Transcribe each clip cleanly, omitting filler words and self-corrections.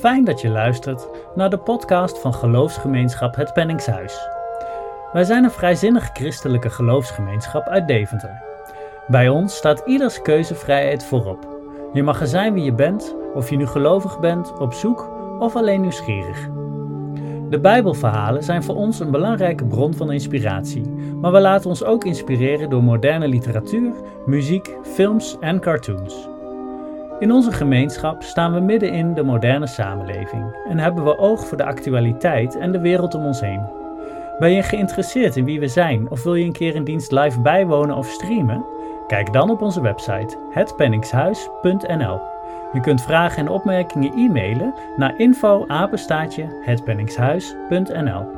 fijn dat je luistert naar de podcast van Geloofsgemeenschap Het Penningshuis. Wij zijn een vrijzinnig christelijke geloofsgemeenschap uit Deventer. Bij ons staat ieders keuzevrijheid voorop. Je mag er zijn wie je bent, of je nu gelovig bent, op zoek of alleen nieuwsgierig. De Bijbelverhalen zijn voor ons een belangrijke bron van inspiratie, maar we laten ons ook inspireren door moderne literatuur, muziek, films en cartoons. In onze gemeenschap staan we midden in de moderne samenleving en hebben we oog voor de actualiteit en de wereld om ons heen. Ben je geïnteresseerd in wie we zijn of wil je een keer een dienst live bijwonen of streamen? Kijk dan op onze website hetpenningshuis.nl. Je kunt vragen en opmerkingen e-mailen naar info@hetpenningshuis.nl.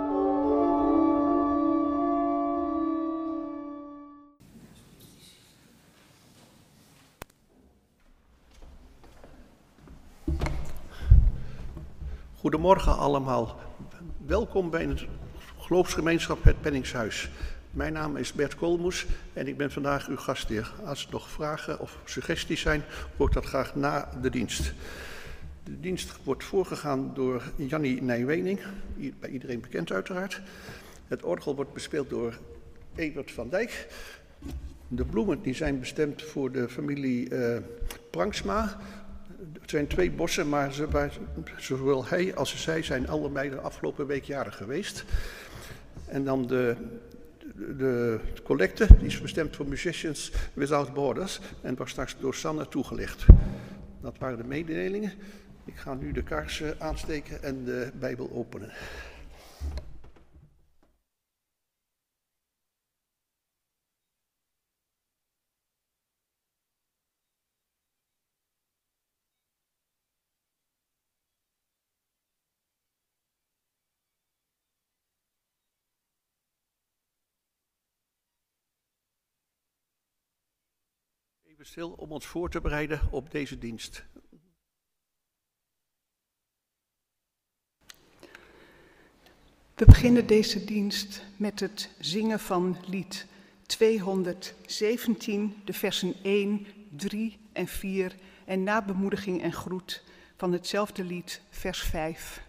Goedemorgen allemaal. Welkom bij het geloofsgemeenschap Het Penningshuis. Mijn naam is Bert Koolmoes en ik ben vandaag uw gastheer. Als er nog vragen of suggesties zijn, hoor ik dat graag na de dienst. De dienst wordt voorgegaan door Jannie Nijwening, bij iedereen bekend uiteraard. Het orgel wordt bespeeld door Evert van Dijk. De bloemen die zijn bestemd voor de familie Pranksma. Het zijn 2 bossen, maar zowel hij als zij zijn allebei de afgelopen week jarig geweest. En dan de collecte, die is bestemd voor Musicians Without Borders en wordt straks door Sanne toegelicht. Dat waren de mededelingen. Ik ga nu de kaarsen aansteken en de Bijbel openen. Even stil om ons voor te bereiden op deze dienst. We beginnen deze dienst met het zingen van lied 217, de versen 1, 3 en 4 en na bemoediging en groet van hetzelfde lied, vers 5.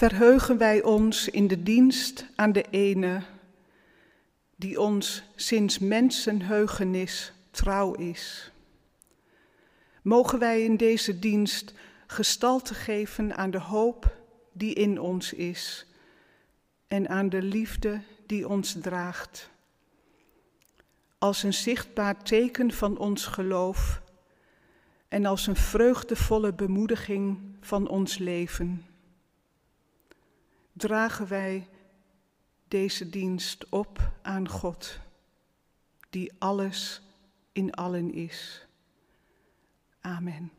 verheugen wij ons in de dienst aan de ene, die ons sinds mensenheugenis trouw is. Mogen wij in deze dienst gestalte geven aan de hoop die in ons is en aan de liefde die ons draagt, als een zichtbaar teken van ons geloof en als een vreugdevolle bemoediging van ons leven. Dragen wij deze dienst op aan God, die alles in allen is. Amen.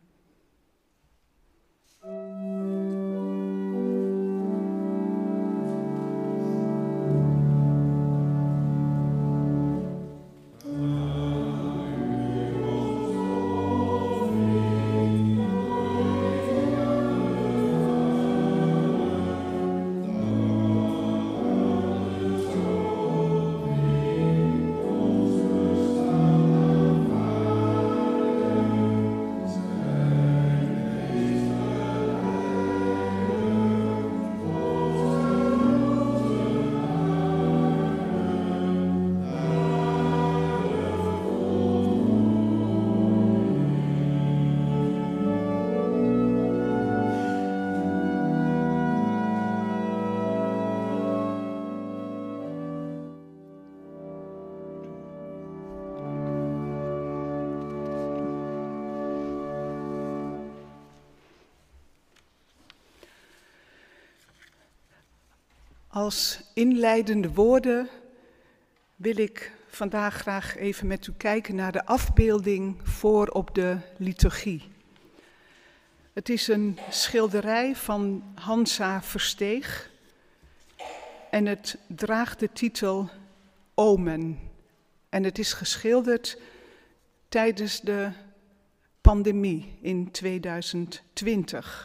Als inleidende woorden wil ik vandaag graag even met u kijken naar de afbeelding voor op de liturgie. Het is een schilderij van Hansa Versteeg en het draagt de titel Omen. En het is geschilderd tijdens de pandemie in 2020.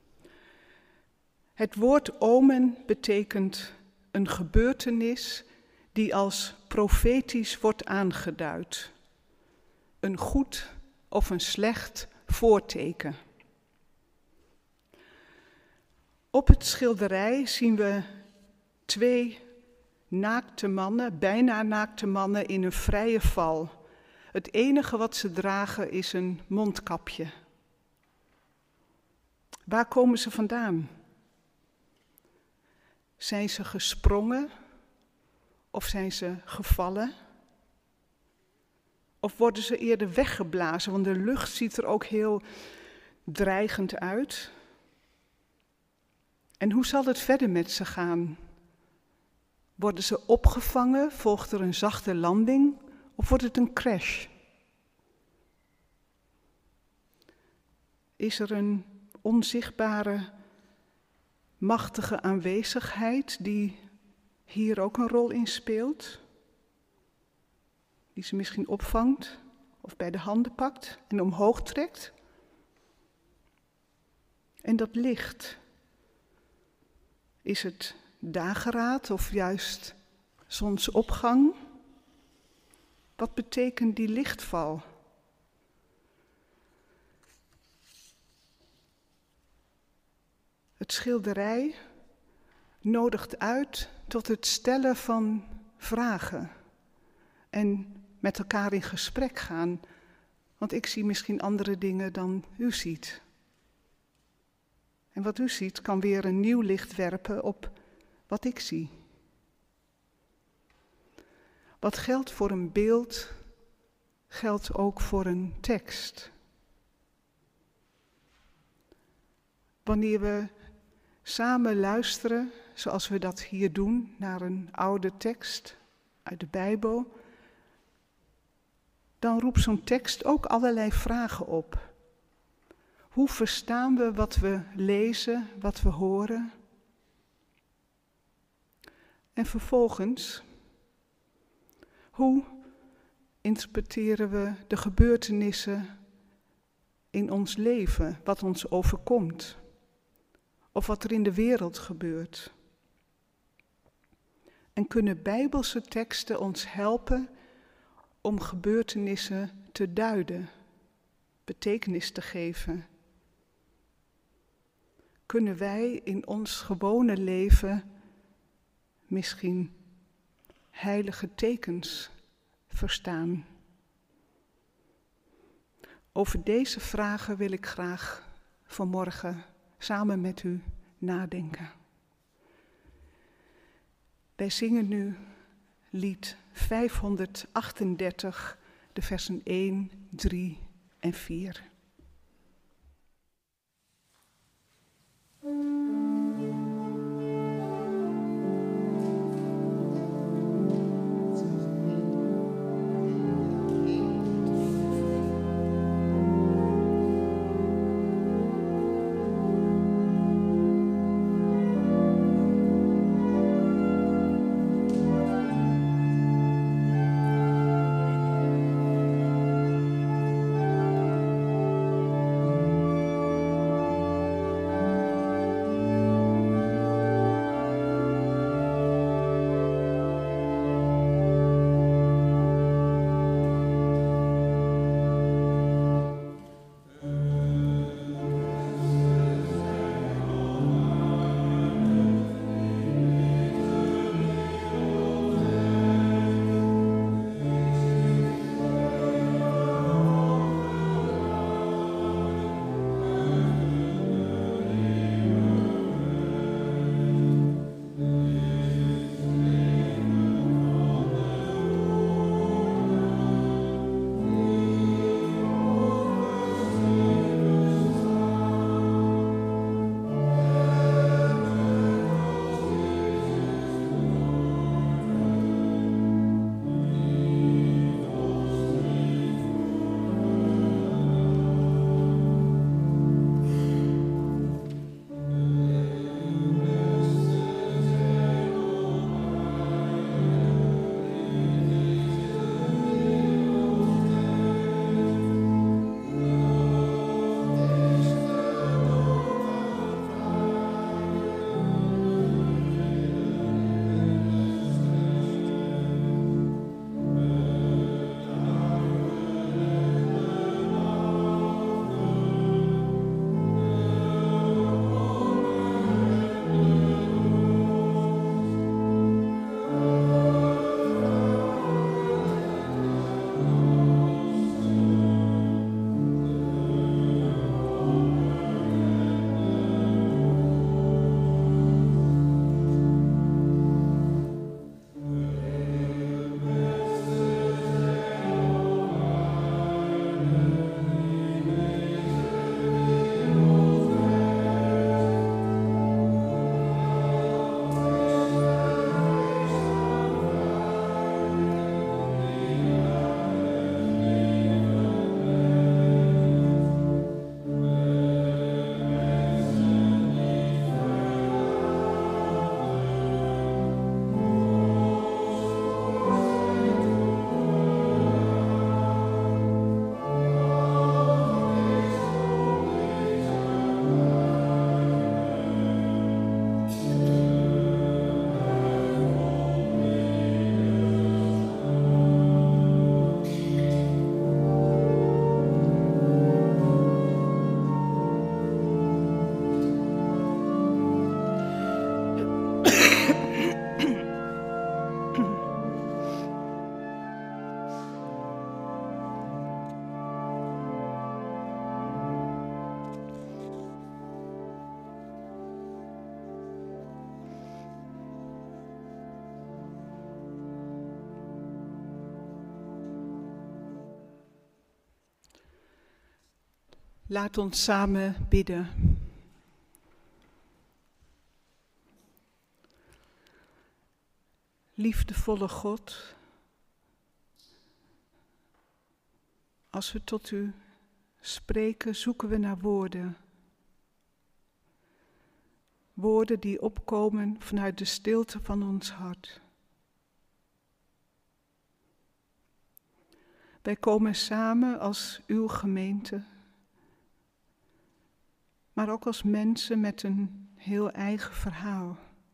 Het woord omen betekent een gebeurtenis die als profetisch wordt aangeduid. Een goed of een slecht voorteken. Op het schilderij zien we 2 naakte mannen, bijna naakte mannen in een vrije val. Het enige wat ze dragen is een mondkapje. Waar komen ze vandaan? Zijn ze gesprongen of zijn ze gevallen? Of worden ze eerder weggeblazen, want de lucht ziet er ook heel dreigend uit. En hoe zal het verder met ze gaan? Worden ze opgevangen? Volgt er een zachte landing? Of wordt het een crash? Is er een onzichtbare, machtige aanwezigheid die hier ook een rol in speelt? Die ze misschien opvangt of bij de handen pakt en omhoog trekt? En dat licht, is het dageraad of juist zonsopgang? Wat betekent die lichtval? Het schilderij nodigt uit tot het stellen van vragen en met elkaar in gesprek gaan, want ik zie misschien andere dingen dan u ziet. En wat u ziet kan weer een nieuw licht werpen op wat ik zie. Wat geldt voor een beeld, geldt ook voor een tekst. Wanneer we samen luisteren, zoals we dat hier doen, naar een oude tekst uit de Bijbel, dan roept zo'n tekst ook allerlei vragen op. Hoe verstaan we wat we lezen, wat we horen? En vervolgens, hoe interpreteren we de gebeurtenissen in ons leven, wat ons overkomt? Of wat er in de wereld gebeurt? En kunnen Bijbelse teksten ons helpen om gebeurtenissen te duiden, betekenis te geven? kunnen wij in ons gewone leven misschien heilige tekens verstaan? Over deze vragen wil ik graag vanmorgen samen met u nadenken. Wij zingen nu lied 538, de versen 1, 3 en 4. Laat ons samen bidden. Liefdevolle God, als we tot u spreken, zoeken we naar woorden. Woorden die opkomen vanuit de stilte van ons hart. Wij komen samen als uw gemeente, maar ook als mensen met een heel eigen verhaal.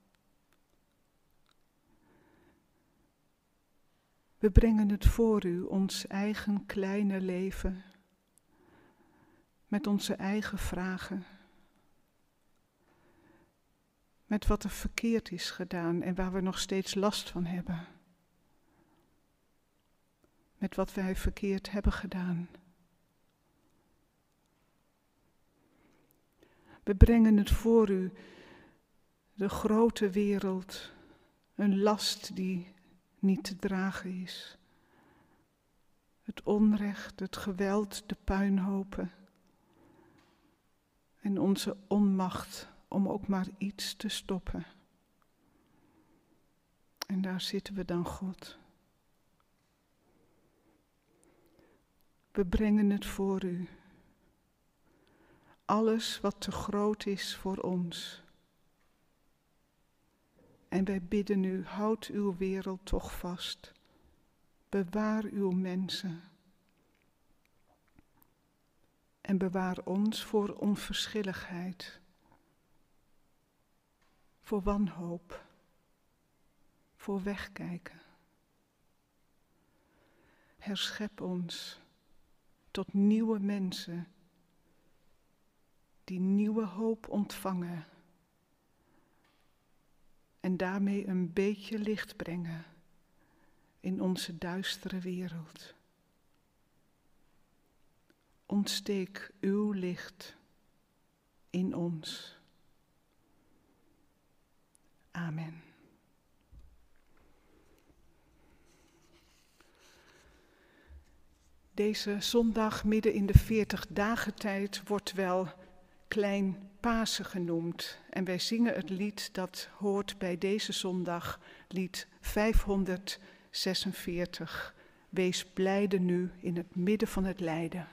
We brengen het voor u, ons eigen kleine leven, met onze eigen vragen. met wat er verkeerd is gedaan en waar we nog steeds last van hebben. Met wat wij verkeerd hebben gedaan. We brengen het voor u, de grote wereld, een last die niet te dragen is. Het onrecht, het geweld, de puinhopen en onze onmacht om ook maar iets te stoppen. En daar zitten we dan, God. We brengen het voor u. Alles wat te groot is voor ons. En wij bidden u, houd uw wereld toch vast. Bewaar uw mensen. En bewaar ons voor onverschilligheid. Voor wanhoop. Voor wegkijken. Herschep ons tot nieuwe mensen die nieuwe hoop ontvangen en daarmee een beetje licht brengen in onze duistere wereld. Ontsteek uw licht in ons. Amen. Deze zondag midden in de 40-dagen-tijd wordt wel Klein Pasen genoemd. En wij zingen het lied dat hoort bij deze zondag, lied 546. Wees blijde nu in het midden van het lijden.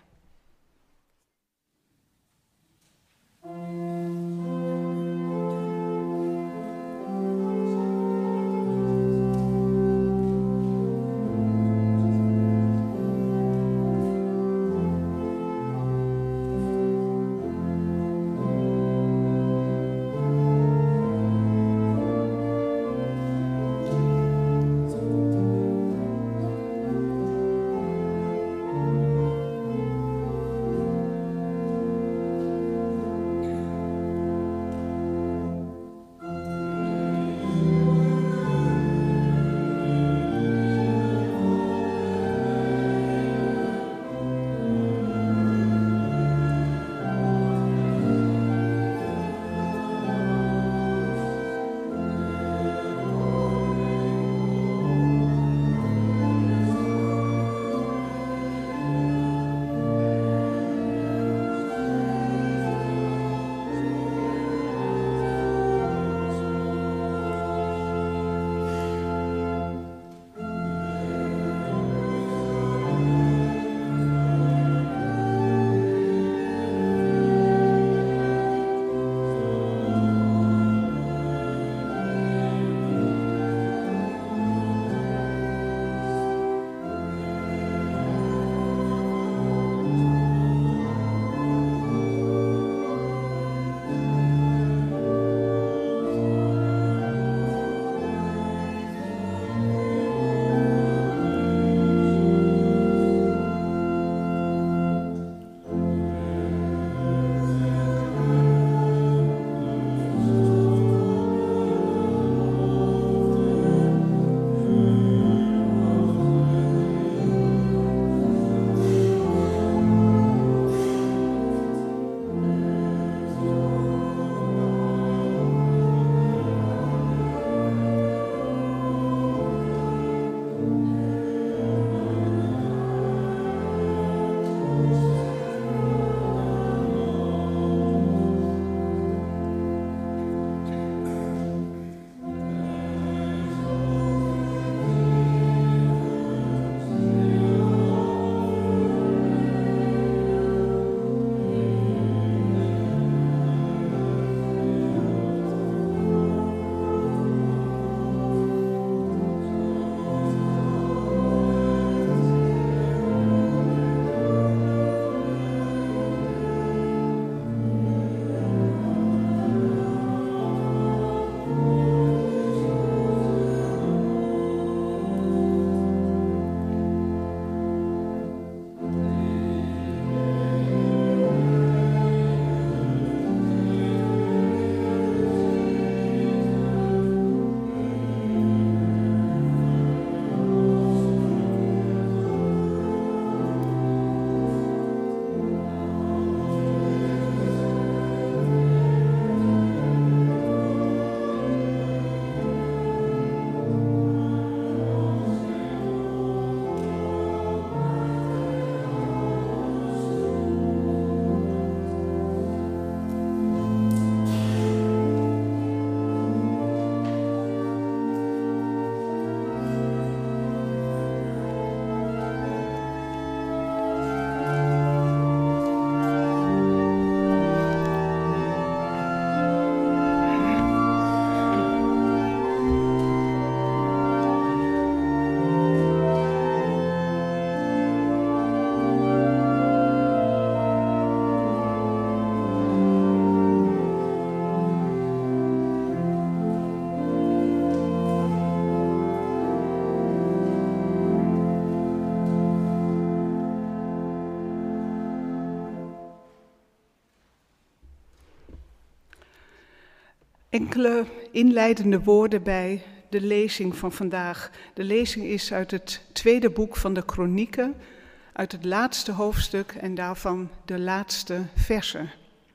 Enkele inleidende woorden bij de lezing van vandaag. De lezing is uit het tweede boek van de Kronieken, uit het laatste hoofdstuk en daarvan de laatste versen.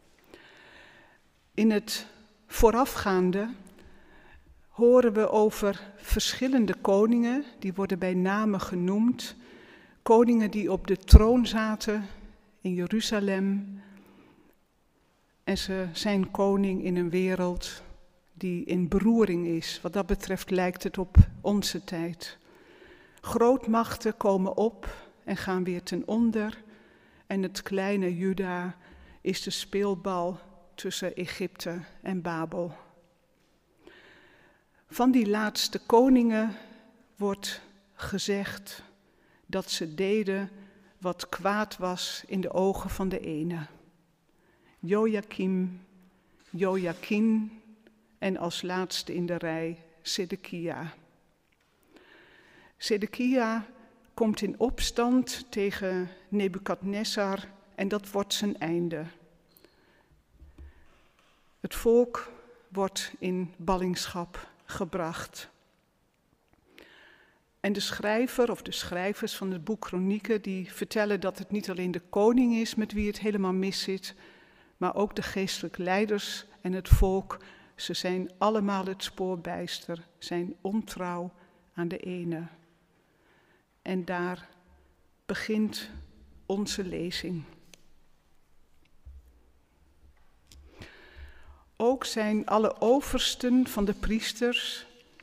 In het voorafgaande horen we over verschillende koningen, die worden bij name genoemd. Koningen die op de troon zaten in Jeruzalem. En ze zijn koning in een wereld die in beroering is. Wat dat betreft lijkt het op onze tijd. Grootmachten komen op en gaan weer ten onder. En het kleine Juda is de speelbal tussen Egypte en Babel. Van die laatste koningen wordt gezegd dat ze deden wat kwaad was in de ogen van de ene. Jojakim, Jojakin en als laatste in de rij Sedekia. Sedekia komt in opstand tegen Nebukadnezar en dat wordt zijn einde. Het volk wordt in ballingschap gebracht. En de schrijver of de schrijvers van het boek Kronieken die vertellen dat het niet alleen de koning is met wie het helemaal mis zit, maar ook de geestelijke leiders en het volk. Ze zijn allemaal het spoor bijster, zijn ontrouw aan de ene. En daar begint onze lezing. Ook zijn alle oversten van de priesters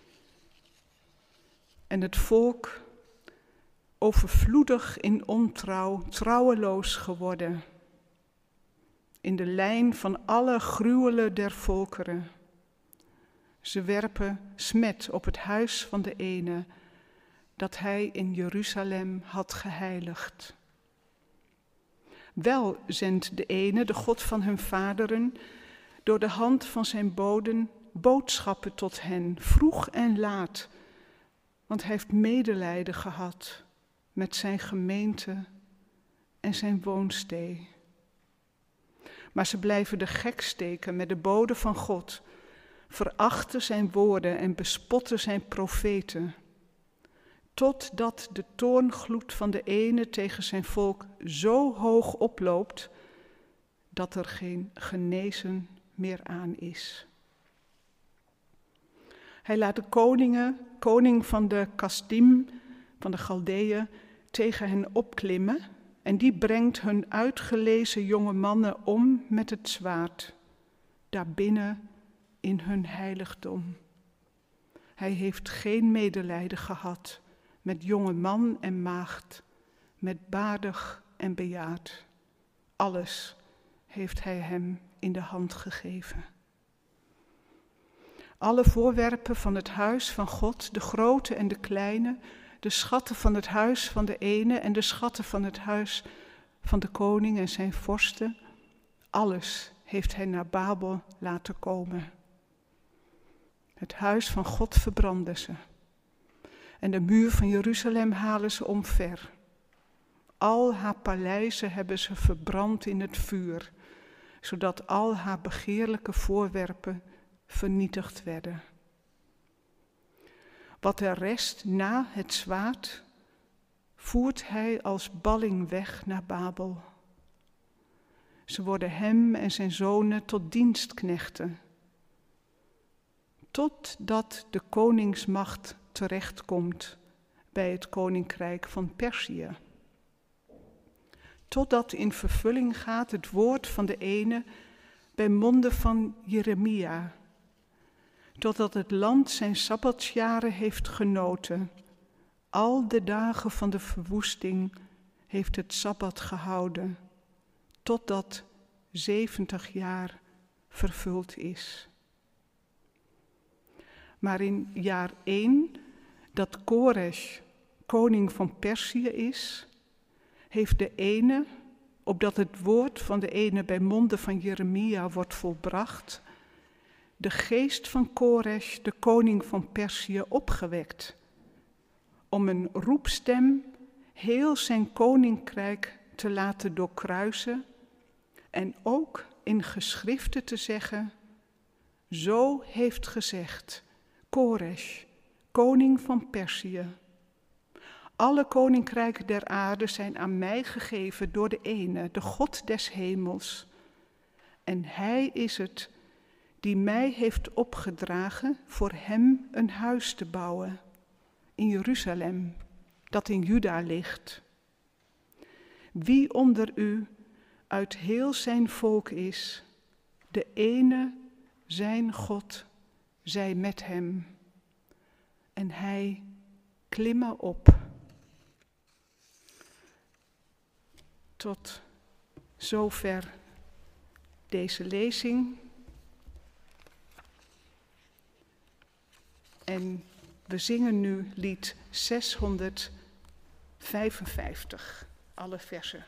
en het volk overvloedig in ontrouw, trouweloos geworden. In de lijn van alle gruwelen der volkeren. Ze werpen smet op het huis van de ene, dat hij in Jeruzalem had geheiligd. Wel zendt de ene, de God van hun vaderen, door de hand van zijn boden boodschappen tot hen, vroeg en laat, want hij heeft medelijden gehad met zijn gemeente en zijn woonstee. Maar ze blijven de gek steken met de bode van God, verachten zijn woorden en bespotten zijn profeten, totdat de toorngloed van de ene tegen zijn volk zo hoog oploopt, dat er geen genezen meer aan is. Hij laat de koning van de Kasdim, van de Galdeeën, tegen hen opklimmen en die brengt hun uitgelezen jonge mannen om met het zwaard, daarbinnen in hun heiligdom. Hij heeft geen medelijden gehad met jonge man en maagd, met baardig en bejaard. Alles heeft hij hem in de hand gegeven. Alle voorwerpen van het huis van God, de grote en de kleine, de schatten van het huis van de ene en de schatten van het huis van de koning en zijn vorsten, alles heeft hij naar Babel laten komen. Het huis van God verbranden ze. En de muur van Jeruzalem halen ze omver. Al haar paleizen hebben ze verbrand in het vuur, zodat al haar begeerlijke voorwerpen vernietigd werden. Wat er rest na het zwaard, voert hij als balling weg naar Babel. Ze worden hem en zijn zonen tot dienstknechten, totdat de koningsmacht terechtkomt bij het koninkrijk van Perzië. Totdat in vervulling gaat het woord van de ene bij monden van Jeremia. Totdat het land zijn sabbatsjaren heeft genoten. Al de dagen van de verwoesting heeft het sabbat gehouden. Totdat 70 jaar vervuld is. Maar in jaar 1, dat Koresh koning van Perzië is, heeft de ene, opdat het woord van de ene bij monden van Jeremia wordt volbracht, de geest van Koresh, de koning van Perzië, opgewekt, om een roepstem heel zijn koninkrijk te laten doorkruisen en ook in geschriften te zeggen: Zo heeft gezegd Koresh, koning van Perzië. Alle koninkrijken der aarde zijn aan mij gegeven door de ene, de God des hemels. En hij is het die mij heeft opgedragen voor hem een huis te bouwen in Jeruzalem, dat in Juda ligt. Wie onder u uit heel zijn volk is, de ene, zijn God, zij met hem. En hij klimme op. Tot zover deze lezing. En we zingen nu lied 655, alle versen.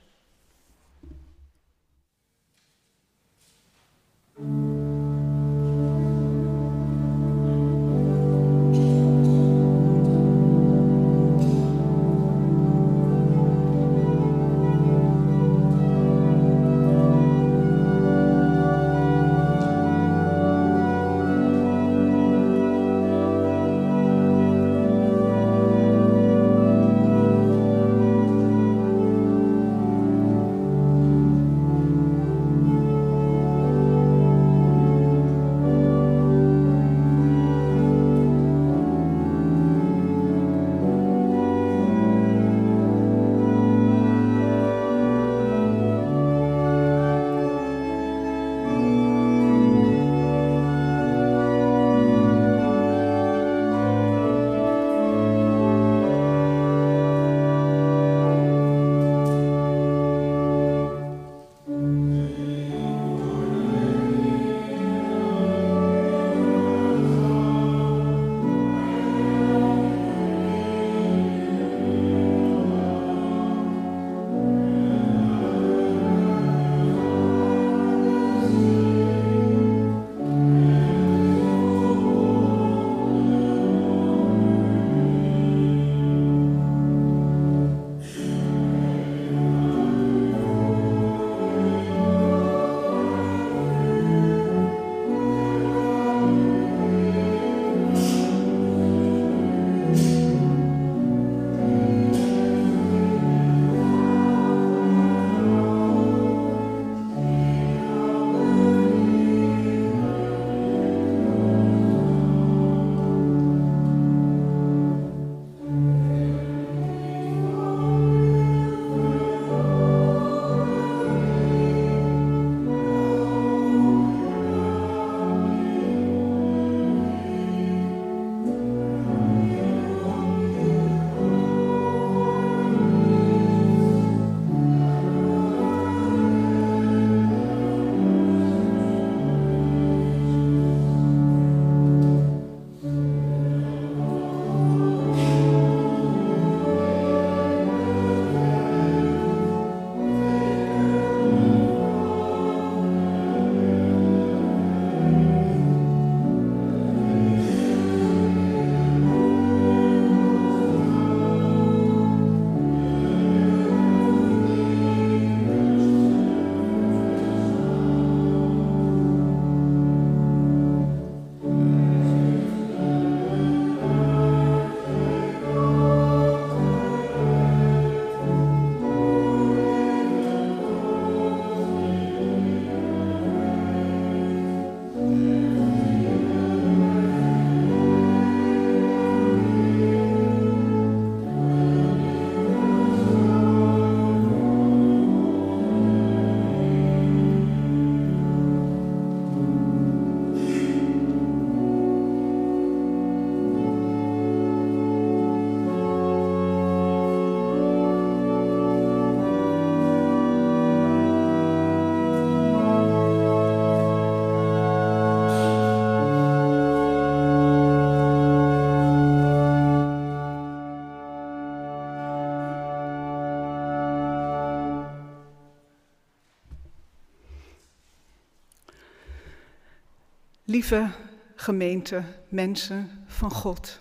Lieve gemeente, mensen van God.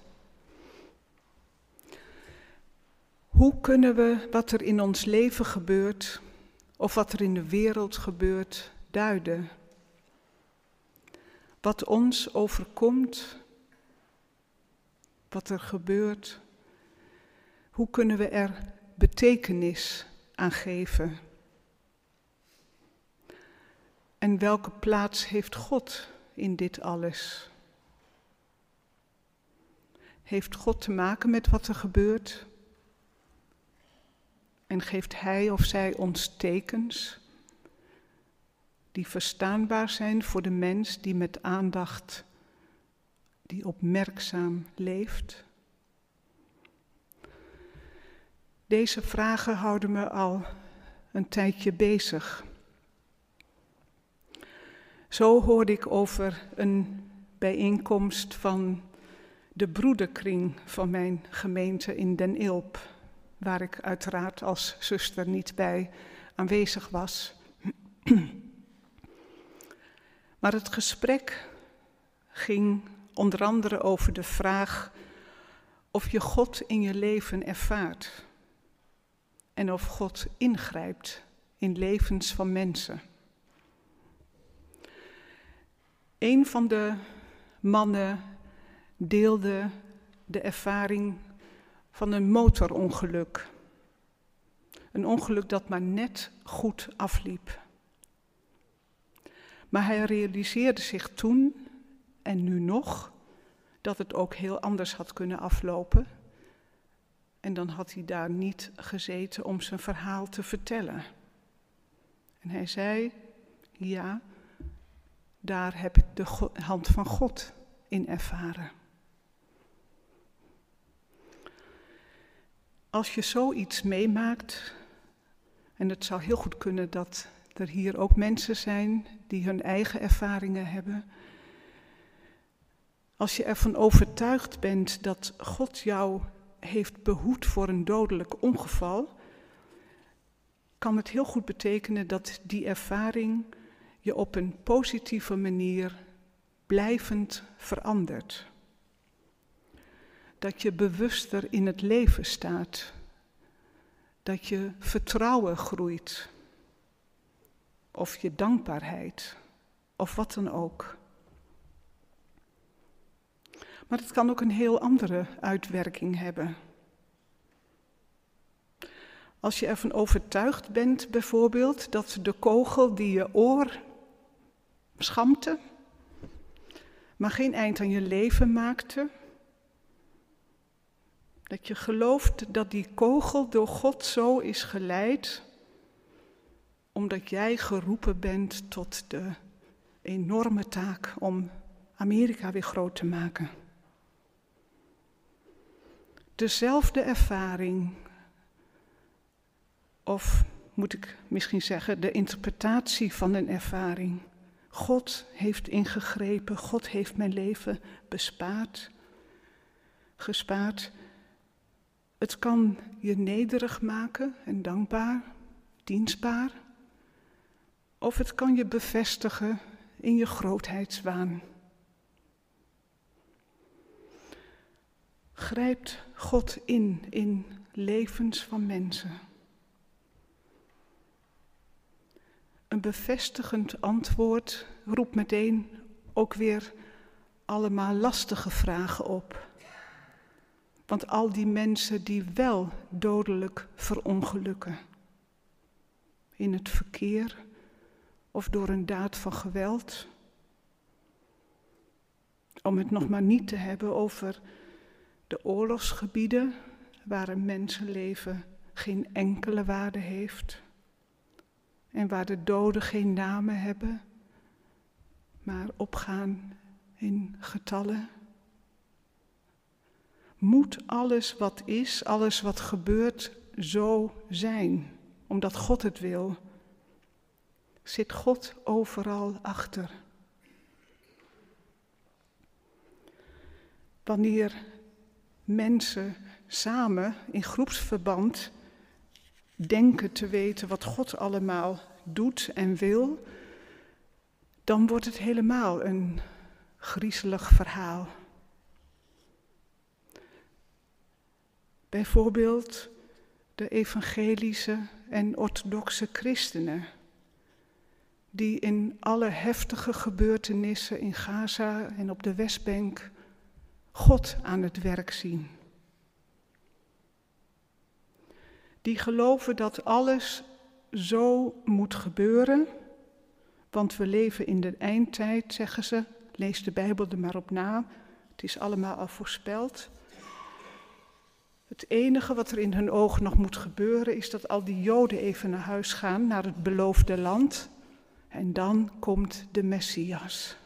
Hoe kunnen we wat er in ons leven gebeurt, of wat er in de wereld gebeurt, duiden? wat ons overkomt, wat er gebeurt, hoe kunnen we er betekenis aan geven? En welke plaats heeft God in dit alles? Heeft God te maken met wat er gebeurt? En geeft Hij of zij ons tekens die verstaanbaar zijn voor de mens die met aandacht, die opmerkzaam leeft? Deze vragen houden me al een tijdje bezig. Zo hoorde ik over een bijeenkomst van de broederkring van mijn gemeente in Den Ilp, waar ik uiteraard als zuster niet bij aanwezig was. Maar het gesprek ging onder andere over de vraag of je God in je leven ervaart en of God ingrijpt in levens van mensen. Een van de mannen deelde de ervaring van een motorongeluk. Een ongeluk dat maar net goed afliep. Maar hij realiseerde zich toen, en nu nog, dat het ook heel anders had kunnen aflopen. En dan had hij daar niet gezeten om zijn verhaal te vertellen. En hij zei, ja, daar heb ik de hand van God in ervaren. Als je zoiets meemaakt, en het zou heel goed kunnen dat er hier ook mensen zijn die hun eigen ervaringen hebben. Als je ervan overtuigd bent dat God jou heeft behoed voor een dodelijk ongeval, kan het heel goed betekenen dat die ervaring je op een positieve manier blijvend verandert. Dat je bewuster in het leven staat. Dat je vertrouwen groeit. Of je dankbaarheid. Of wat dan ook. Maar het kan ook een heel andere uitwerking hebben. Als je ervan overtuigd bent bijvoorbeeld dat de kogel die je oor schampte, maar geen eind aan je leven maakte. Dat je gelooft dat die kogel door God zo is geleid, omdat jij geroepen bent tot de enorme taak om Amerika weer groot te maken. Dezelfde ervaring, of moet ik misschien zeggen, de interpretatie van een ervaring. God heeft ingegrepen, God heeft mijn leven gespaard. Het kan je nederig maken en dankbaar, dienstbaar. Of het kan je bevestigen in je grootheidswaan. Grijpt God in levens van mensen. Een bevestigend antwoord roept meteen ook weer allemaal lastige vragen op. Want al die mensen die wel dodelijk verongelukken, in het verkeer of door een daad van geweld, om het nog maar niet te hebben over de oorlogsgebieden waar een mensenleven geen enkele waarde heeft en waar de doden geen namen hebben, maar opgaan in getallen. Moet alles wat is, alles wat gebeurt, zo zijn, omdat God het wil? Zit God overal achter? Wanneer mensen samen in groepsverband denken te weten wat God allemaal doet en wil, dan wordt het helemaal een griezelig verhaal. Bijvoorbeeld de evangelische en orthodoxe christenen, die in alle heftige gebeurtenissen in Gaza en op de Westbank God aan het werk zien. Die geloven dat alles zo moet gebeuren, want we leven in de eindtijd, zeggen ze. Lees de Bijbel er maar op na, het is allemaal al voorspeld. Het enige wat er in hun ogen nog moet gebeuren is dat al die Joden even naar huis gaan, naar het beloofde land. En dan komt de Messias.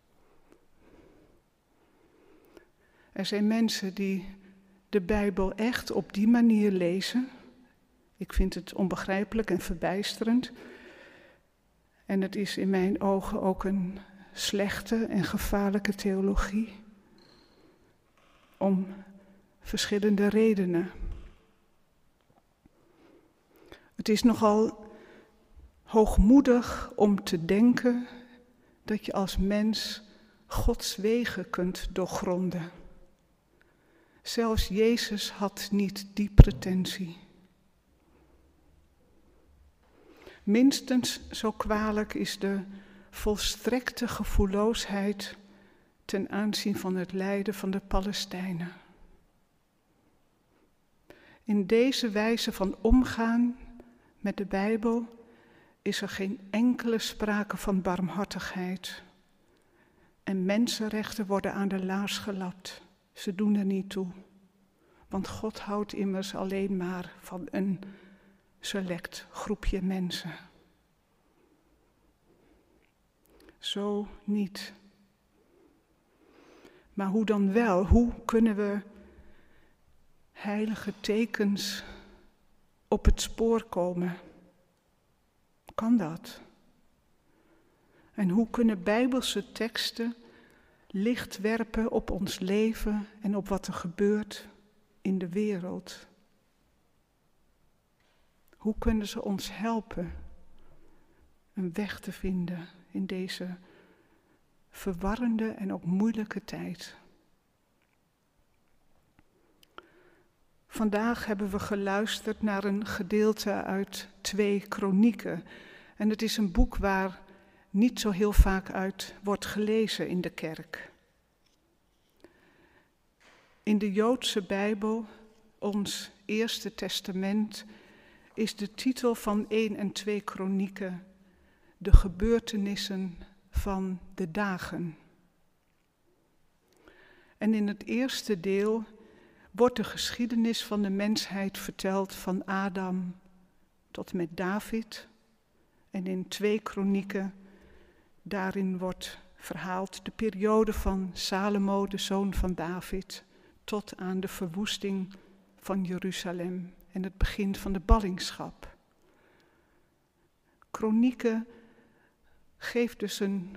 Er zijn mensen die de Bijbel echt op die manier lezen. Ik vind het onbegrijpelijk en verbijsterend. En het is in mijn ogen ook een slechte en gevaarlijke theologie. Om verschillende redenen. Het is nogal hoogmoedig om te denken dat je als mens Gods wegen kunt doorgronden. Zelfs Jezus had niet die pretentie. Minstens zo kwalijk is de volstrekte gevoelloosheid ten aanzien van het lijden van de Palestijnen. In deze wijze van omgaan met de Bijbel is er geen enkele sprake van barmhartigheid. En mensenrechten worden aan de laars gelapt. Ze doen er niet toe. Want God houdt immers alleen maar van een select groepje mensen. Zo niet. Maar hoe dan wel? Hoe kunnen we heilige tekens op het spoor komen? Kan dat? En hoe kunnen Bijbelse teksten licht werpen op ons leven en op wat er gebeurt in de wereld? Hoe kunnen ze ons helpen een weg te vinden in deze verwarrende en ook moeilijke tijd? Vandaag hebben we geluisterd naar een gedeelte uit 2 Kronieken. En het is een boek waar niet zo heel vaak uit wordt gelezen in de kerk. In de Joodse Bijbel, ons Eerste Testament, is de titel van 1 en 2 Kronieken de gebeurtenissen van de dagen. En in het eerste deel wordt de geschiedenis van de mensheid verteld van Adam tot met David. En in 2 Kronieken, daarin wordt verhaald de periode van Salomo, de zoon van David, tot aan de verwoesting van Jeruzalem en het begin van de ballingschap. Kronieken geeft dus een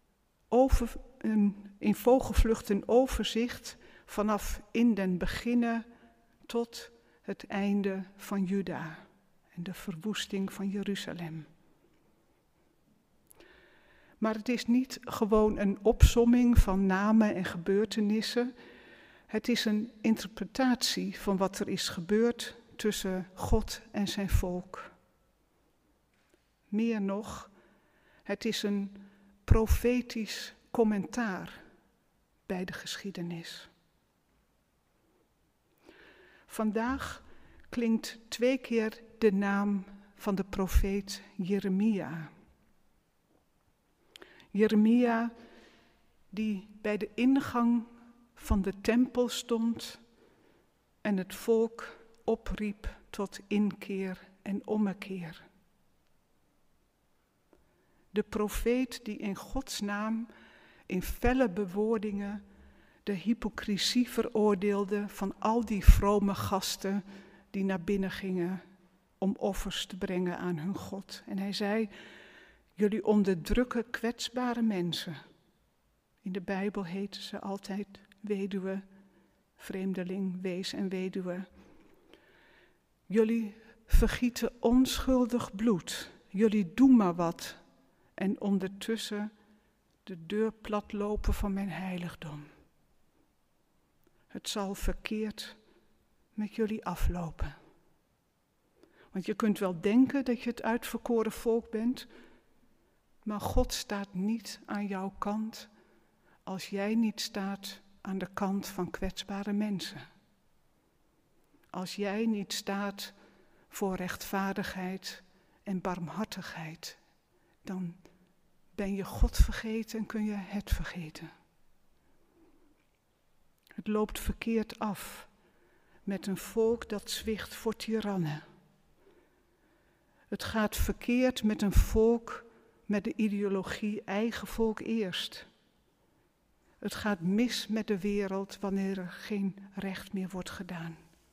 in vogelvlucht een overzicht vanaf in den beginnen tot het einde van Juda en de verwoesting van Jeruzalem. Maar het is niet gewoon een opsomming van namen en gebeurtenissen. Het is een interpretatie van wat er is gebeurd tussen God en zijn volk. Meer nog, het is een profetisch commentaar bij de geschiedenis. Vandaag klinkt 2 keer de naam van de profeet Jeremia. Jeremia, die bij de ingang van de tempel stond en het volk opriep tot inkeer en ommekeer. De profeet die in Gods naam in felle bewoordingen de hypocrisie veroordeelde van al die vrome gasten die naar binnen gingen om offers te brengen aan hun God. En hij zei, jullie onderdrukken kwetsbare mensen. In de Bijbel heten ze altijd weduwe, vreemdeling, wees en weduwe. Jullie vergieten onschuldig bloed. Jullie doen maar wat. En ondertussen de deur platlopen van mijn heiligdom. Het zal verkeerd met jullie aflopen. Want je kunt wel denken dat je het uitverkoren volk bent, Maar God staat niet aan jouw kant als jij niet staat aan de kant van kwetsbare mensen. Als jij niet staat voor rechtvaardigheid en barmhartigheid, dan ben je God vergeten en kun je het vergeten. Het loopt verkeerd af met een volk dat zwicht voor tirannen. Het gaat verkeerd met een volk met de ideologie eigen volk eerst. Het gaat mis met de wereld wanneer er geen recht meer wordt gedaan.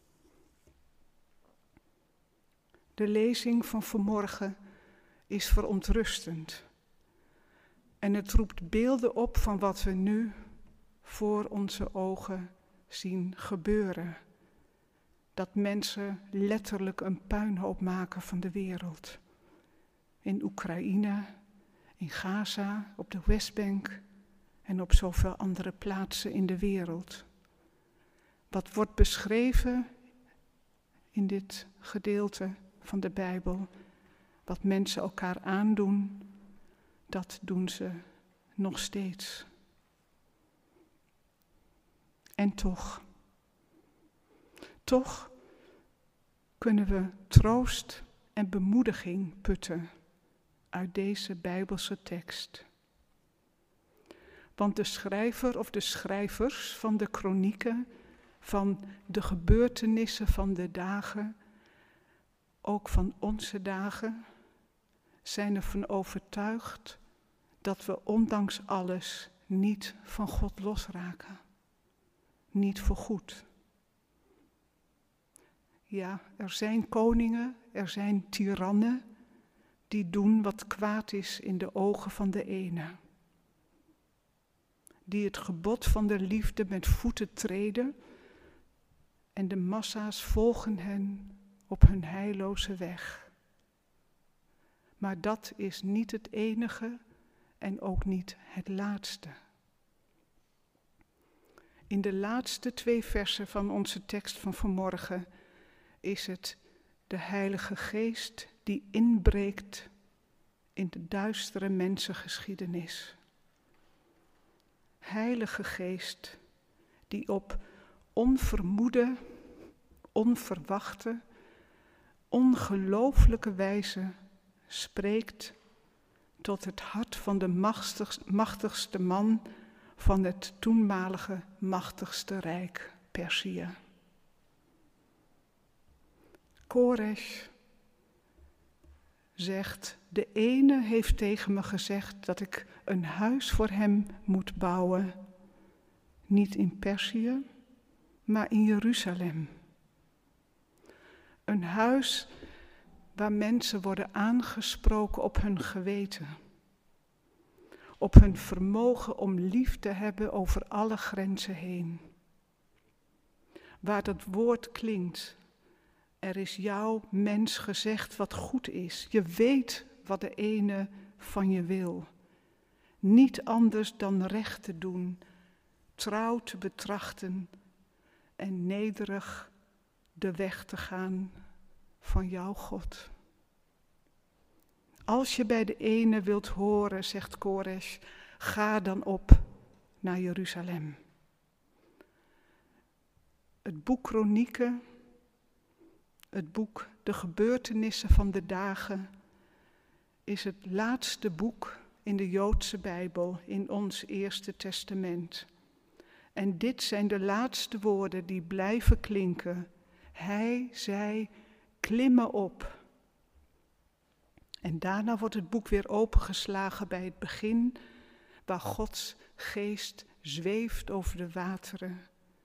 De lezing van vanmorgen is verontrustend. En het roept beelden op van wat we nu voor onze ogen zien gebeuren. Dat mensen letterlijk een puinhoop maken van de wereld. In Oekraïne, in Gaza, op de Westbank en op zoveel andere plaatsen in de wereld. Wat wordt beschreven in dit gedeelte van de Bijbel, wat mensen elkaar aandoen, dat doen ze nog steeds. En toch kunnen we troost en bemoediging putten uit deze Bijbelse tekst. Want de schrijver of de schrijvers van de kronieken, van de gebeurtenissen van de dagen, ook van onze dagen, zijn ervan overtuigd dat we ondanks alles niet van God losraken. Niet voorgoed. Ja, er zijn koningen, er zijn tirannen die doen wat kwaad is in de ogen van de ene. Die het gebod van de liefde met voeten treden en de massa's volgen hen op hun heilloze weg. Maar dat is niet het enige en ook niet het laatste. In de laatste 2 versen van onze tekst van vanmorgen is het de Heilige Geest die inbreekt in de duistere mensengeschiedenis. Heilige Geest die op onvermoede, onverwachte, ongelooflijke wijze spreekt tot het hart van de machtigste man van het toenmalige machtigste rijk, Perzië. Koresh zegt, de ene heeft tegen me gezegd dat ik een huis voor hem moet bouwen, niet in Perzië, maar in Jeruzalem. Een huis waar mensen worden aangesproken op hun geweten, op hun vermogen om lief te hebben over alle grenzen heen. Waar dat woord klinkt, er is jou, mens, gezegd wat goed is. Je weet wat de ene van je wil. Niet anders dan recht te doen, trouw te betrachten en nederig de weg te gaan van jouw God. Als je bij de ene wilt horen, zegt Koresh, ga dan op naar Jeruzalem. Het boek Kronieken, het boek De gebeurtenissen van de dagen, is het laatste boek in de Joodse Bijbel, in ons Eerste Testament. En dit zijn de laatste woorden die blijven klinken. Hij zei, klimmen op. En daarna wordt het boek weer opengeslagen bij het begin, waar Gods geest zweeft over de wateren,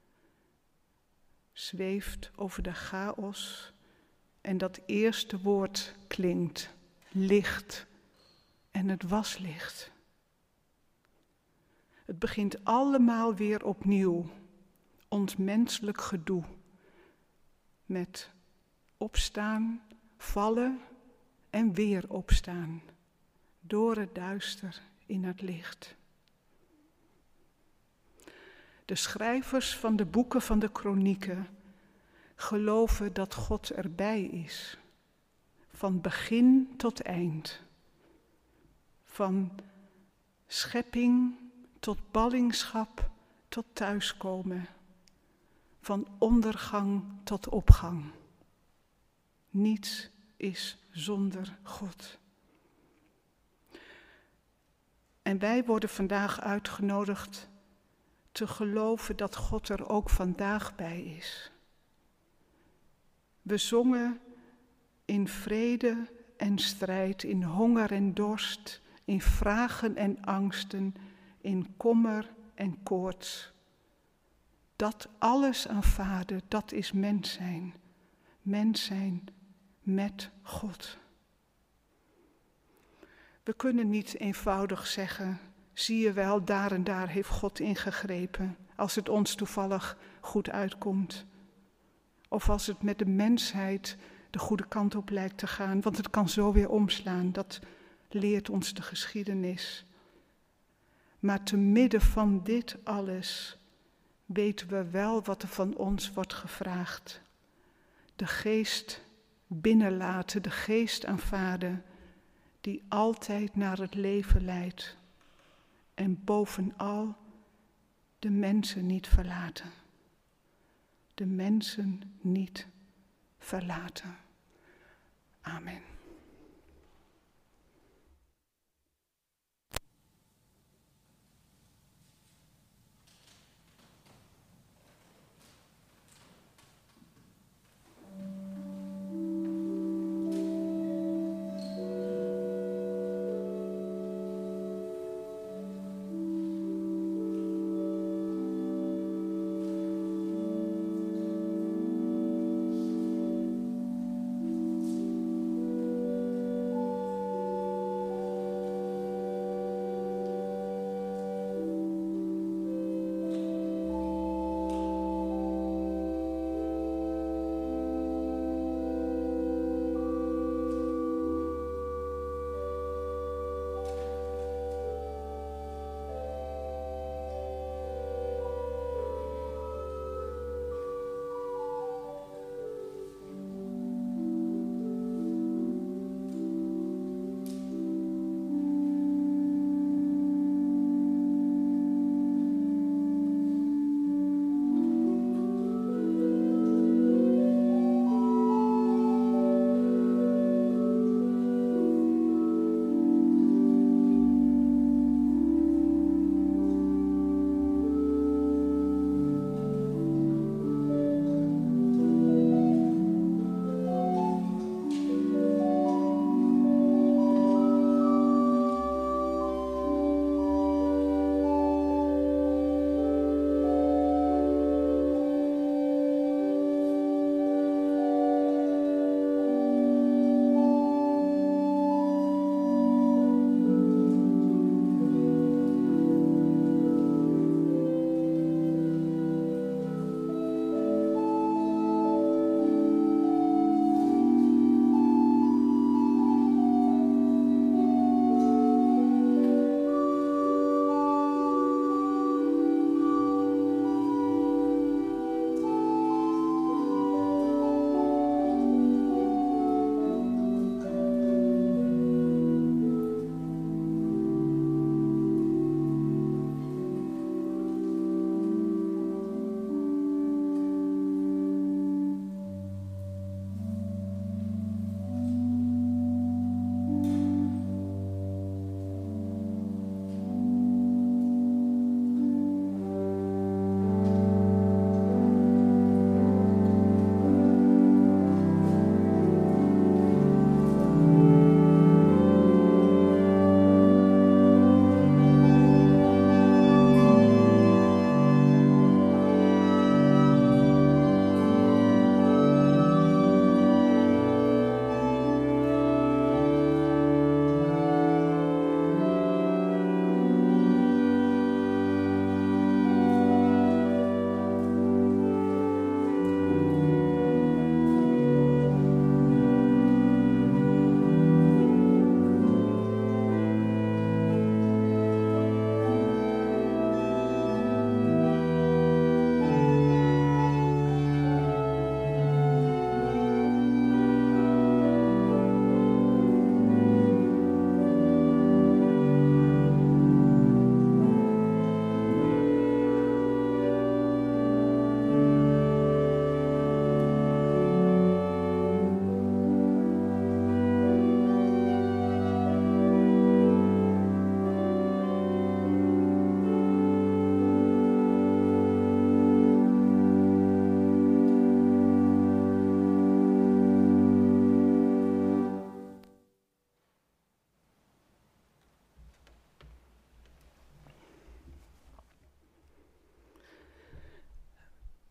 zweeft over de chaos. En dat eerste woord klinkt, licht. En het was licht. Het begint allemaal weer opnieuw, ons menselijk gedoe, met opstaan, vallen en weer opstaan, door het duister in het licht. De schrijvers van de boeken van de kronieken geloven dat God erbij is, van begin tot eind. van schepping tot ballingschap tot thuiskomen, van ondergang tot opgang. Niets is zonder God. En wij worden vandaag uitgenodigd te geloven dat God er ook vandaag bij is. We zongen in vrede en strijd, in honger en dorst, in vragen en angsten, in kommer en koorts. Dat alles aanvaarden, dat is mens zijn. Mens zijn met God. We kunnen niet eenvoudig zeggen, zie je wel, daar en daar heeft God ingegrepen, als het ons toevallig goed uitkomt. Of als het met de mensheid de goede kant op lijkt te gaan, want het kan zo weer omslaan, dat leert ons de geschiedenis. Maar te midden van dit alles weten we wel wat er van ons wordt gevraagd. De geest binnenlaten, de geest aanvaarden, die altijd naar het leven leidt. En bovenal de mensen niet verlaten. De mensen niet verlaten. Amen.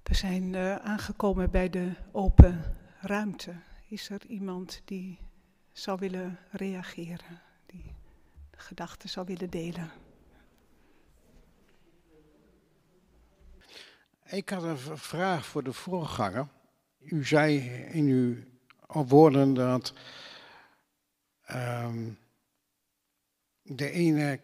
We zijn aangekomen bij de open ruimte. Is er iemand die zou willen reageren, die de gedachten zou willen delen? Ik had een vraag voor de voorganger. U zei in uw woorden dat de ene,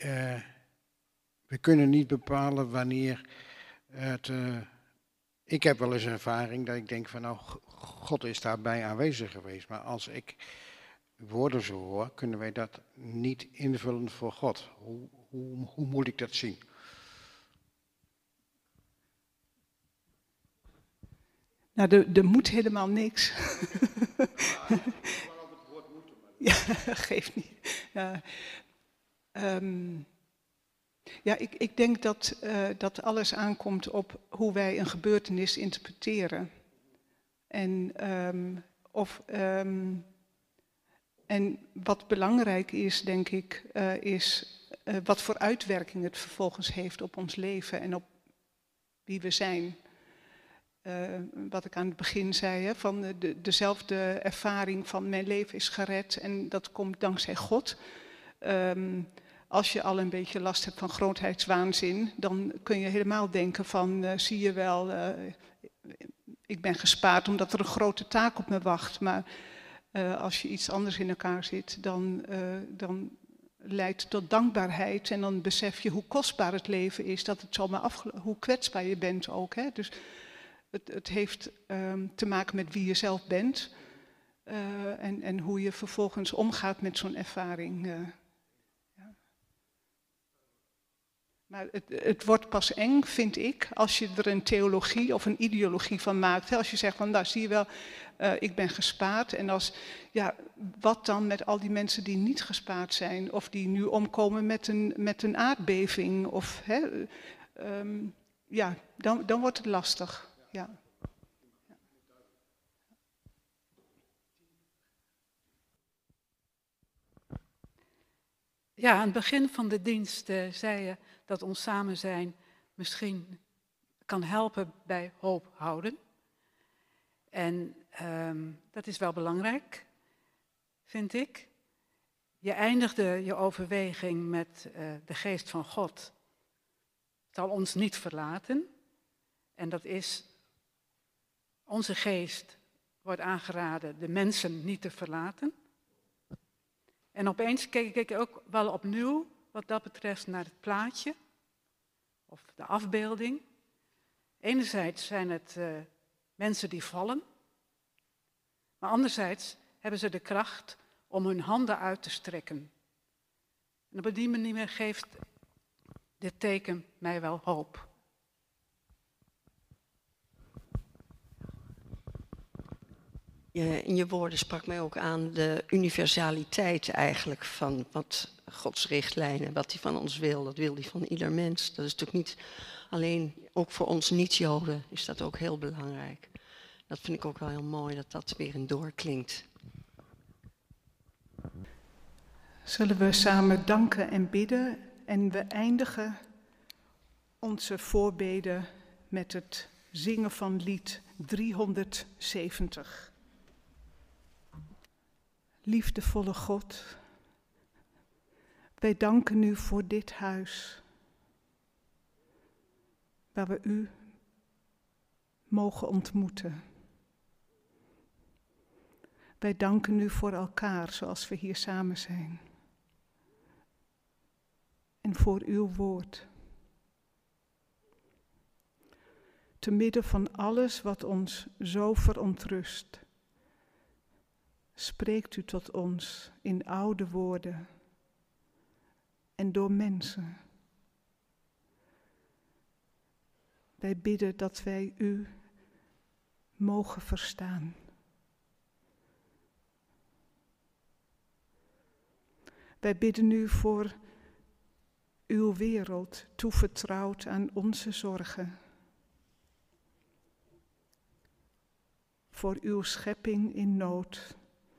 we kunnen niet bepalen wanneer het... ik heb wel eens ervaring dat ik denk van nou, God is daarbij aanwezig geweest. Maar als ik woorden zo hoor, kunnen wij dat niet invullen voor God. Hoe moet ik dat zien? Nou, er moet helemaal niks. Ja, geeft niet. Ja, ik denk dat alles aankomt op hoe wij een gebeurtenis interpreteren. En wat belangrijk is, denk ik, is wat voor uitwerking het vervolgens heeft op ons leven en op wie we zijn. Wat ik aan het begin zei, hè, van dezelfde ervaring van mijn leven is gered en dat komt dankzij God. Als je al een beetje last hebt van grootheidswaanzin, dan kun je helemaal denken van, zie je wel, ik ben gespaard omdat er een grote taak op me wacht. Maar als je iets anders in elkaar zit, dan leidt het tot dankbaarheid en dan besef je hoe kostbaar het leven is, dat het zomaar hoe kwetsbaar je bent ook. Hè? Dus het heeft te maken met wie je zelf bent en hoe je vervolgens omgaat met zo'n ervaring. Ja. Maar het wordt pas eng, vind ik, als je er een theologie of een ideologie van maakt. Hè? Als je zegt van, nou zie je wel, ik ben gespaard. En wat dan met al die mensen die niet gespaard zijn of die nu omkomen met een aardbeving? Of, dan wordt het lastig. Ja. Ja, aan het begin van de dienst zei je dat ons samen zijn misschien kan helpen bij hoop houden. En dat is wel belangrijk, vind ik. Je eindigde je overweging met de geest van God zal ons niet verlaten. En dat is, onze geest wordt aangeraden de mensen niet te verlaten. En opeens keek ik ook wel opnieuw, wat dat betreft, naar het plaatje. Of de afbeelding. Enerzijds zijn het mensen die vallen. Maar anderzijds hebben ze de kracht om hun handen uit te strekken. En op die manier geeft dit teken mij wel hoop. In je woorden sprak mij ook aan de universaliteit eigenlijk van wat Gods richtlijnen, wat hij van ons wil, dat wil hij van ieder mens. Dat is natuurlijk niet alleen, ook voor ons niet-Joden is dat ook heel belangrijk. Dat vind ik ook wel heel mooi, dat dat weer in doorklinkt. Zullen we samen danken en bidden en we eindigen onze voorbeden met het zingen van lied 370. Liefdevolle God, wij danken u voor dit huis, waar we u mogen ontmoeten. Wij danken u voor elkaar zoals we hier samen zijn. En voor uw woord. Te midden van alles wat ons zo verontrust, spreekt u tot ons in oude woorden en door mensen. Wij bidden dat wij u mogen verstaan. Wij bidden u voor uw wereld, toevertrouwd aan onze zorgen. Voor uw schepping in nood.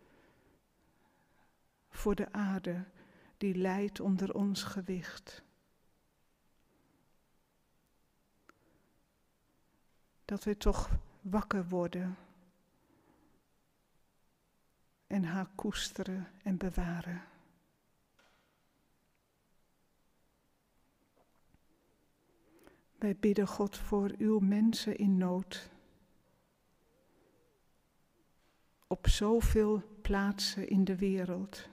Voor de aarde die lijdt onder ons gewicht. Dat we toch wakker worden en haar koesteren en bewaren. Wij bidden God voor uw mensen in nood. Op zoveel plaatsen in de wereld.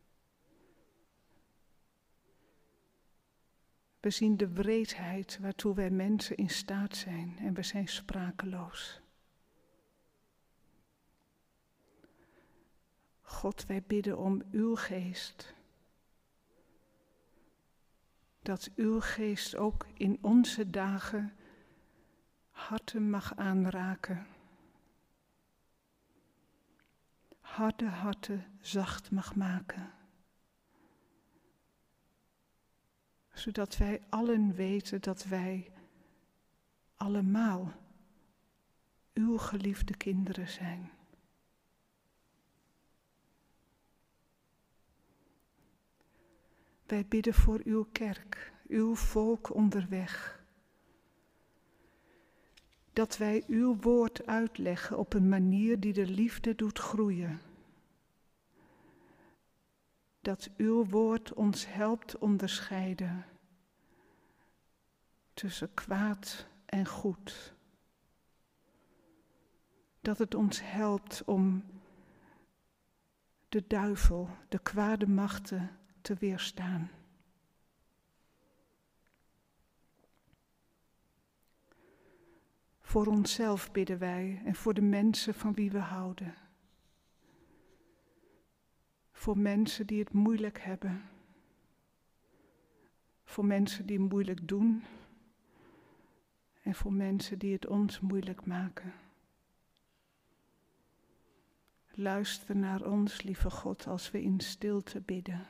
We zien de wreedheid waartoe wij mensen in staat zijn en we zijn sprakeloos. God, wij bidden om uw geest. Dat uw geest ook in onze dagen harten mag aanraken. Harde harten zacht mag maken. Zodat wij allen weten dat wij allemaal uw geliefde kinderen zijn. Wij bidden voor uw kerk, uw volk onderweg. Dat wij uw woord uitleggen op een manier die de liefde doet groeien. Dat uw woord ons helpt onderscheiden tussen kwaad en goed. Dat het ons helpt om de duivel, de kwade machten te weerstaan. Voor onszelf bidden wij en voor de mensen van wie we houden. Voor mensen die het moeilijk hebben. Voor mensen die moeilijk doen. En voor mensen die het ons moeilijk maken. Luister naar ons, lieve God, als we in stilte bidden.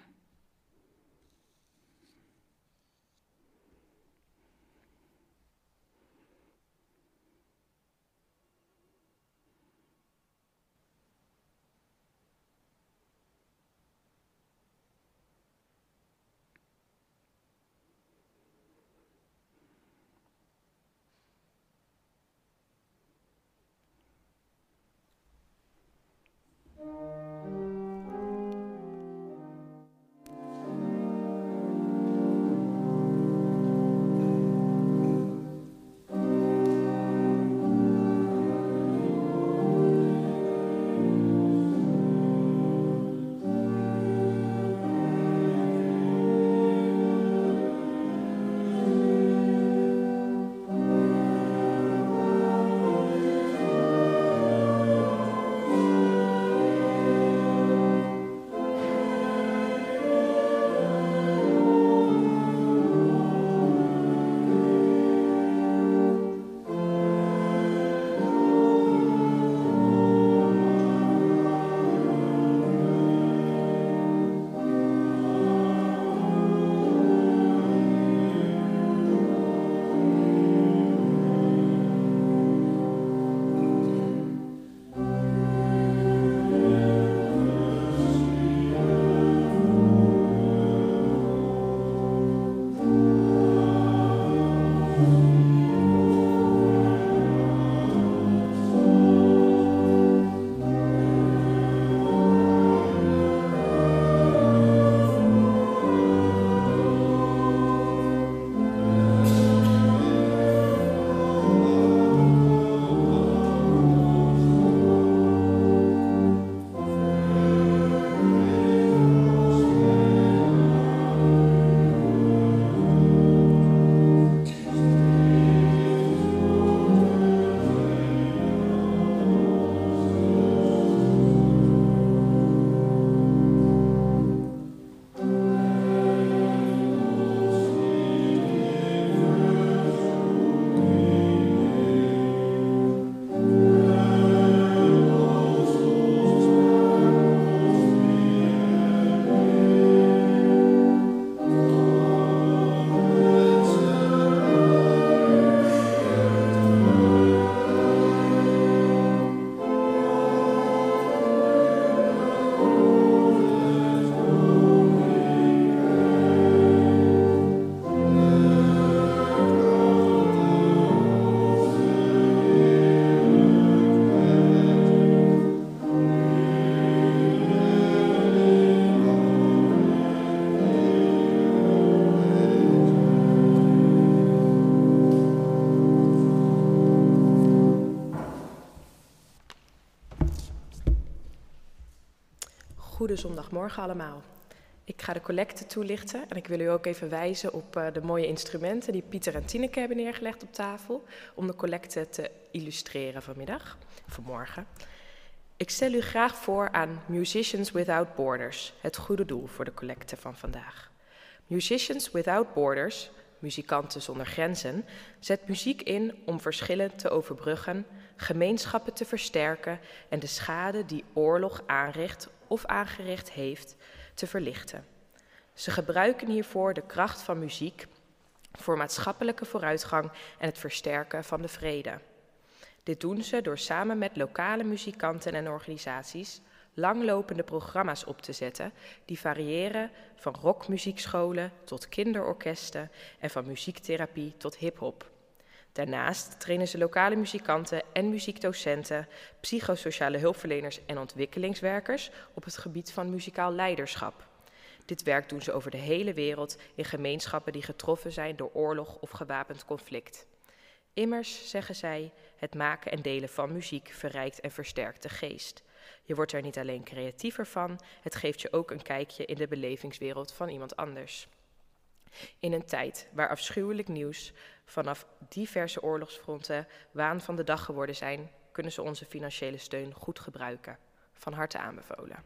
Goede zondagmorgen allemaal. Ik ga de collecte toelichten en ik wil u ook even wijzen op de mooie instrumenten die Pieter en Tineke hebben neergelegd op tafel om de collecte te illustreren vanmorgen. Ik stel u graag voor aan Musicians Without Borders, het goede doel voor de collecte van vandaag. Musicians Without Borders, muzikanten zonder grenzen, zet muziek in om verschillen te overbruggen, gemeenschappen te versterken en de schade die oorlog aanricht of aangericht heeft, te verlichten. Ze gebruiken hiervoor de kracht van muziek voor maatschappelijke vooruitgang en het versterken van de vrede. Dit doen ze door samen met lokale muzikanten en organisaties langlopende programma's op te zetten die variëren van rockmuziekscholen tot kinderorkesten en van muziektherapie tot hip-hop. Daarnaast trainen ze lokale muzikanten en muziekdocenten, psychosociale hulpverleners en ontwikkelingswerkers op het gebied van muzikaal leiderschap. Dit werk doen ze over de hele wereld in gemeenschappen die getroffen zijn door oorlog of gewapend conflict. Immers, zeggen zij, het maken en delen van muziek verrijkt en versterkt de geest. Je wordt er niet alleen creatiever van, het geeft je ook een kijkje in de belevingswereld van iemand anders. In een tijd waar afschuwelijk nieuws vanaf diverse oorlogsfronten waan van de dag geworden zijn, kunnen ze onze financiële steun goed gebruiken. Van harte aanbevolen.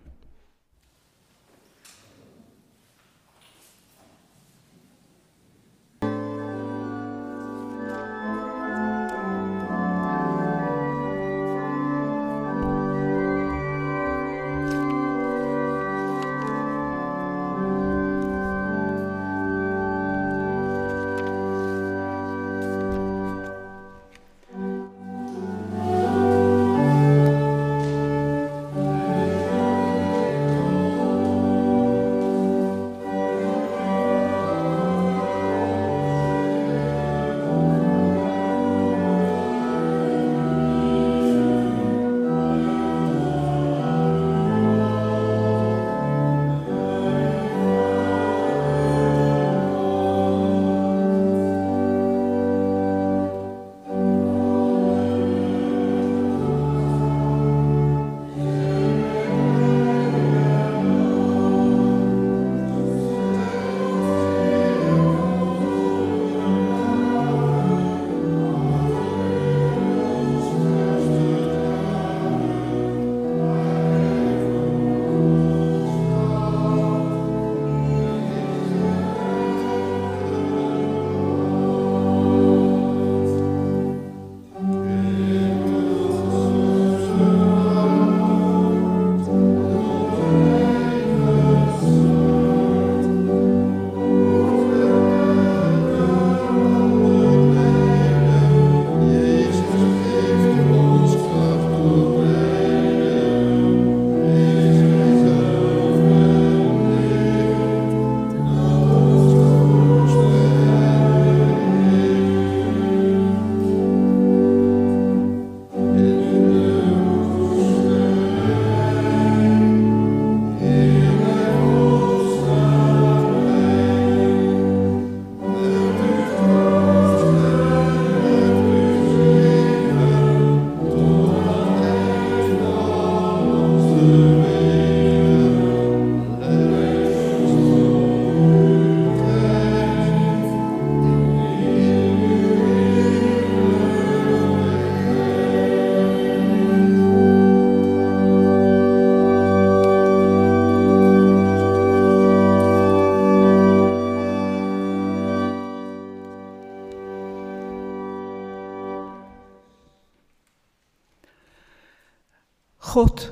God,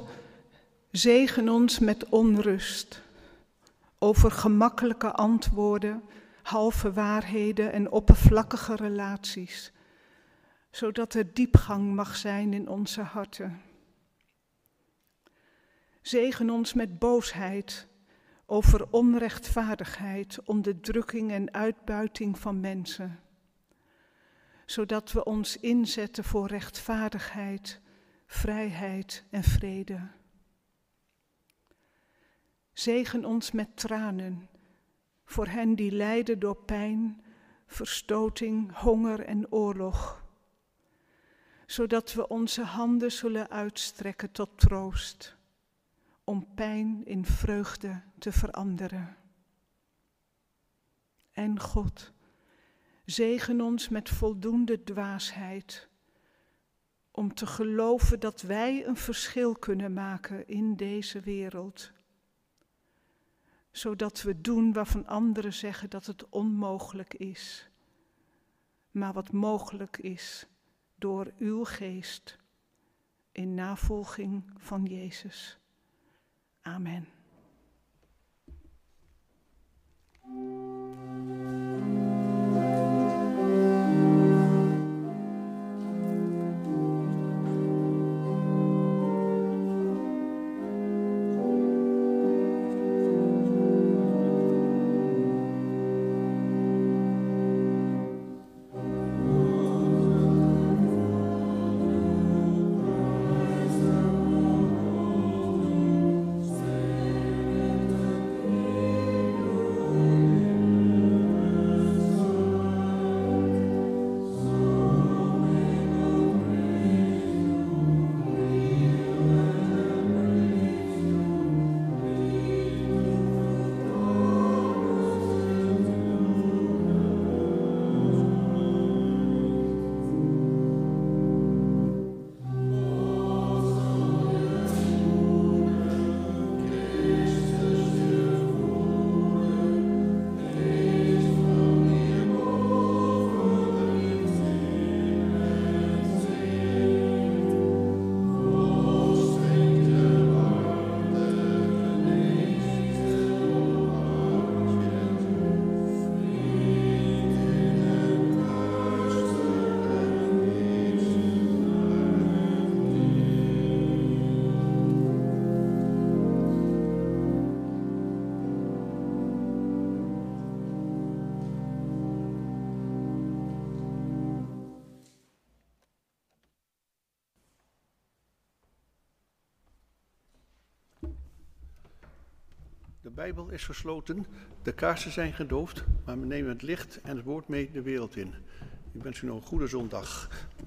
zegen ons met onrust over gemakkelijke antwoorden, halve waarheden en oppervlakkige relaties, zodat er diepgang mag zijn in onze harten. Zegen ons met boosheid over onrechtvaardigheid, onderdrukking en uitbuiting van mensen, zodat we ons inzetten voor rechtvaardigheid, vrijheid en vrede. Zegen ons met tranen voor hen die lijden door pijn, verstoting, honger en oorlog, zodat we onze handen zullen uitstrekken tot troost, om pijn in vreugde te veranderen. En God, zegen ons met voldoende dwaasheid om te geloven dat wij een verschil kunnen maken in deze wereld. Zodat we doen waarvan anderen zeggen dat het onmogelijk is. Maar wat mogelijk is door uw geest in navolging van Jezus. Amen. De Bijbel is gesloten, de kaarsen zijn gedoofd, maar we nemen het licht en het woord mee de wereld in. Ik wens u nog een goede zondag.